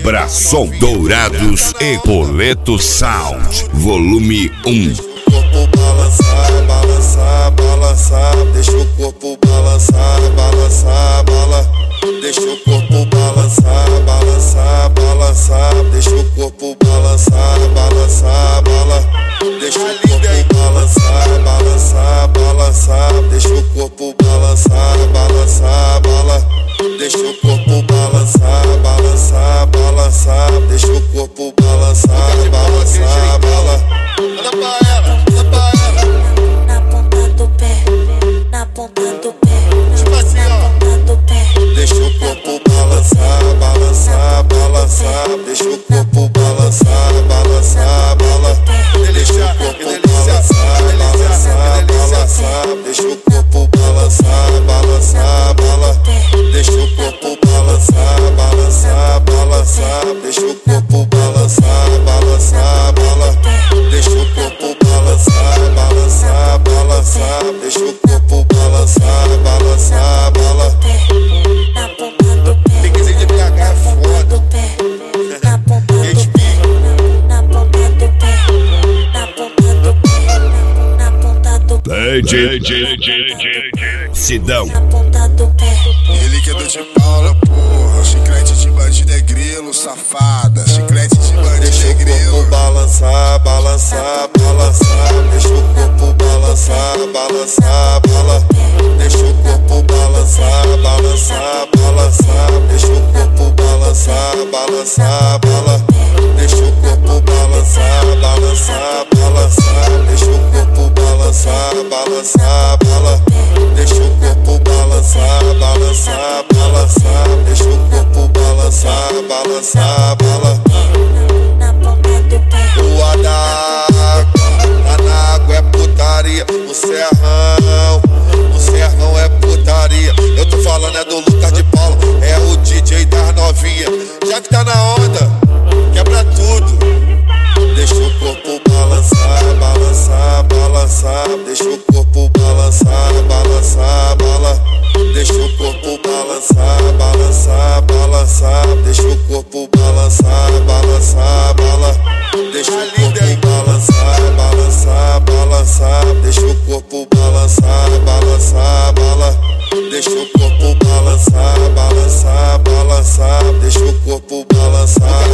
Braçom Dourados e Poleto Sound, volume 1. Corpo balançar, balançar, balançar, deixa o corpo balançar, balançar, bala. Deixa o corpo balançar, balançar, balançar, deixa o corpo balançar, balançar, bala. Deixa o corpo balançar, balançar, balançar, deixa o corpo balançar, balançar, bala. Deixa o corpo balançar, balançar, balançar, deixa o corpo balançar, balançar, bala. Olha pra ela, olha pra ela. Na ponta do pé, na ponta do pé, Tipo assim, ó. na ponta do pé. Deixa o corpo balançar, balançar, balançar, deixa o corpo balançar, balançar, bala. Deixa o corpo balançar, balançar, balançar, deixa o corpo balançar, balançar, bala. Deixa o corpo balançar, balançar, balançar, deixa o corpo balançar, balançar, bala. Deixa o corpo balançar, balançar, balançar, deixa o corpo balançar, balançar, bala. Na ponta do pé, Tem que ser de BH é foda. do pé, na ponta do pé, na ponta do pé, na ponta do pé, na ponta do pé, Sidão. na ponta do pé. Ele que é do de Paula, porra. Chiclete de bandido é grilo, safada. Chiclete de bandido Deixa é o corpo grilo. balançar, balançar, balançar. Deixa o corpo balançar, balançar, bala. Deixa o corpo balançar, balançar, balançar. Deixa o corpo balançar, balançar, bala. Deixa o corpo balançar, balançar, balançar. Deixa o corpo balançar, balançar, bala. Deixa o corpo balançar, balançar, balançar. Deixa o corpo balançar, balançar, bala. Na ponta do pé, Rua da água, na água é putaria. O serrão é putaria. Eu tô falando é do Lucas de Paula, é o DJ das novinha. Já que tá na onda, quebra tudo. Deixa o corpo balançar, balançar, balançar. Deixa o corpo balançar, balançar, bala. Deixa o corpo balançar, balançar, balançar. Deixa o corpo balançar, balançar, bala. Deixa o corpo balançar, balançar, balançar. Deixa o corpo balançar, balançar, bala. Deixa o corpo balançar, balançar, balançar. Deixa o corpo balançar,